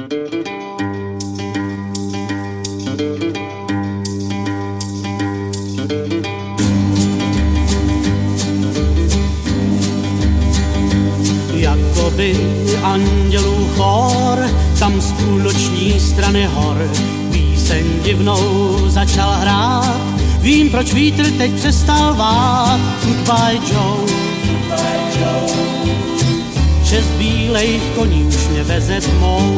Jakoby andělů chor, tam z půlnoční strany hor píseň divnou začal hrát. Vím, proč vítr teď přestal vát. Goodbye Joe, goodbye Joe. 6 bílejch koní už mě veze tmou.